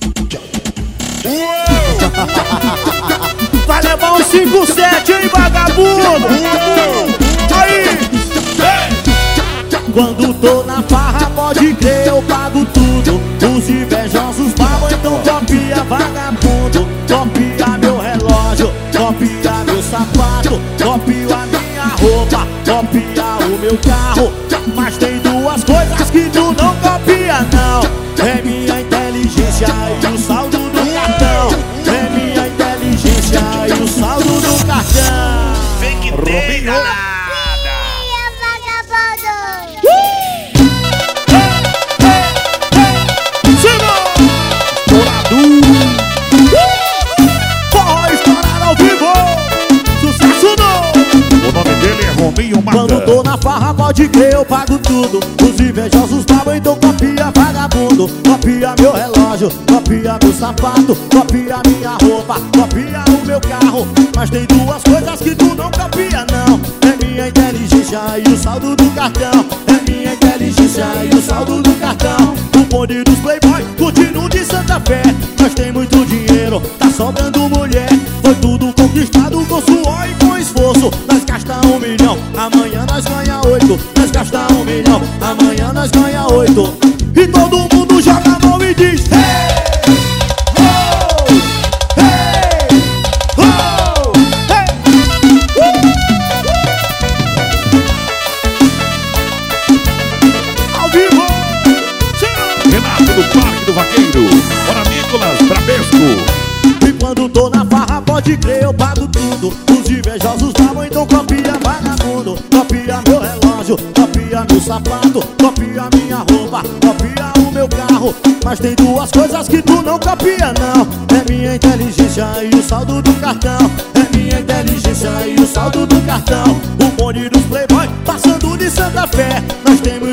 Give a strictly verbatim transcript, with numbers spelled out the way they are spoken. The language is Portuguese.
Vai levar um cinco sete, hein, vagabundo? Aí! Quando tô na farra, pode crer, eu pago tudo. Os invejosos pagam, então copia, vagabundo. Copia meu relógio, copia meu sapato, copia a minha roupa, copia o meu carro. Mas tem duas coisas que tu não copia, não. É minha inteligência e o saldo do cartão. É minha inteligência e o saldo do cartão. Vem que tem, danada. Quando tô na farra, pode crer, eu pago tudo. Os invejosos pagam, então copia, vagabundo. Copia meu relógio, copia meu sapato, copia minha roupa, copia o meu carro. Mas tem duas coisas que tu não copia, não. É minha inteligência e o saldo do cartão. É minha inteligência e o saldo do cartão. O bonde dos playboy, curtindo de Santa Fé. Nós tem muito dinheiro, tá sobrando mulher. Foi tudo conquistado com suor e com esforço. Nós gasta um milhão, amanhã nós ganha oito. Nós gasta um milhão, amanhã nós ganha oito. E todo mundo joga a mão e diz: hey! Oh! Hey! Oh! Hey! Uh! Ao vivo! Renato do Parque do Vaqueiro, para Nicolas Bradesco. E quando tô na farra, pode crer, eu pago tudo. Os invejosos pagam, então copia, vagabundo. Copia meu relógio, copia meu sapato, copia minha roupa, copia o meu carro. Mas tem duas coisas que tu não copia, não. É minha inteligência e o saldo do cartão. É minha inteligência e o saldo do cartão. O bonde dos playboy, passando de Santa Fé. Nós temos